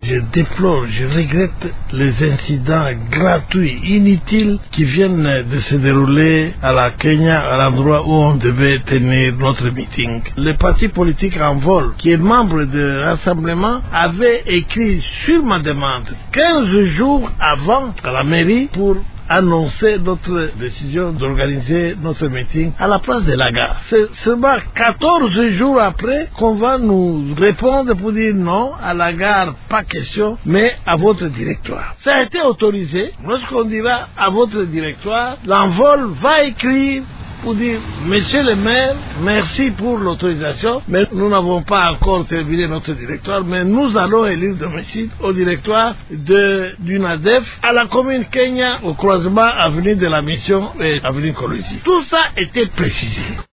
je déplore, je regrette les incidents gratuits, inutiles qui viennent de se dérouler à la Kenya, à l'endroit où on devait tenir notre meeting. Le parti politique en vol, qui est membre du rassemblement, avait écrit sur ma demande 15 jours avant à la mairie pour annoncer notre décision d'organiser notre meeting à la place de la gare. C'est seulement 14 jours après qu'on va nous répondre pour dire non, à la gare, pas question, mais à votre directoire. Ça a été autorisé. Lorsqu'on dira à votre directoire, l'envol va écrire pour dire, monsieur le maire, merci pour l'autorisation, mais nous n'avons pas encore terminé notre directoire, mais nous allons élire domicile au directoire du NADEF à la commune Kenya, au croisement avenue de la Mission et avenue Colosie. Tout ça était précisé.